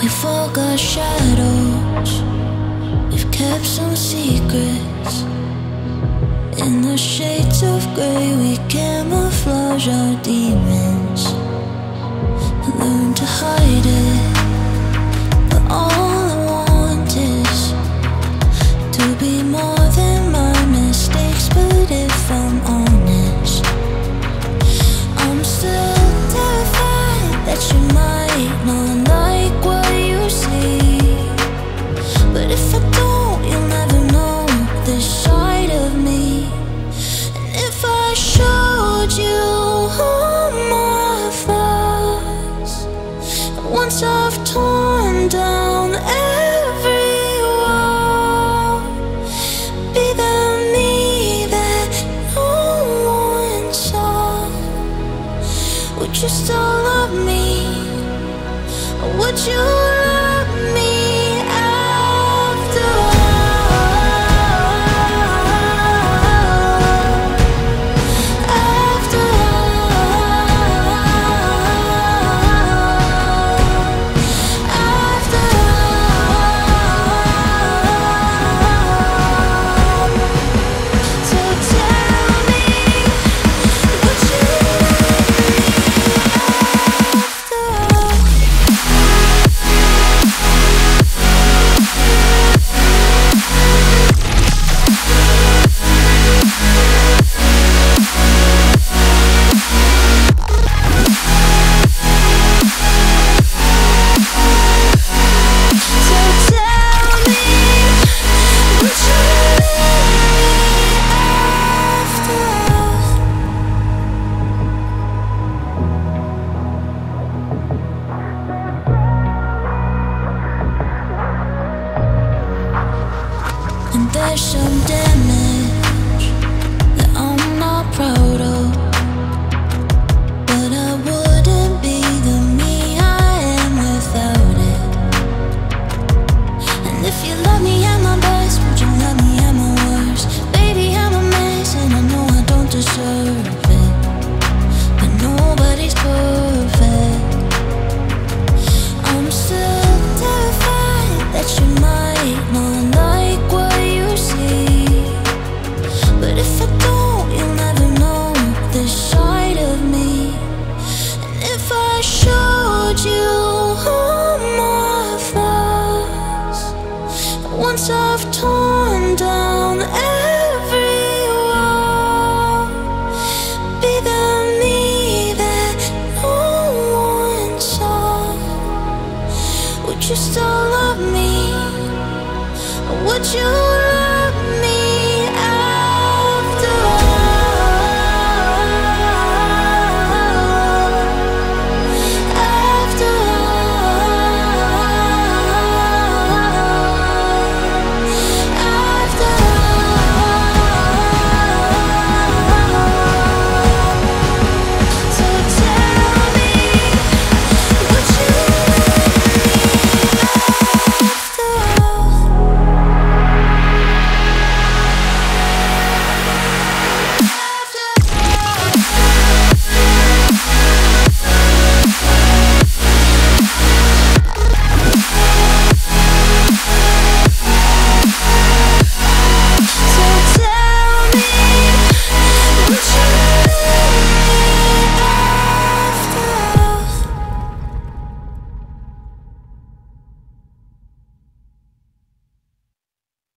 We've all got shadows, we've kept some secrets. In the shades of grey we camouflage our demons, learn to hide it. But all I want is to be more than my mistakes. But if I'm honest, I'm still terrified that you might not like what you see. But if I don't, you'll never know this side of me. And if I showed you all my flaws, once I've torn down every wall, be the me that no one saw. Would you still love me? Or would you love me after all? After all, after all. So tell me, would you love me after all? And there's some damage that I'm not proud of, but I wouldn't be the me I am without it. And if you love me at my best, would you love me at my worst? Baby, I'm a mess and I know I don't deserve it, but nobody's perfect. I'm still terrified that you might not like what you see. But if I don't, you'll never know this side of me. And if I showed you all my flaws, once I've torn down every wall, be the me that no one saw. Would you still love me? Or would you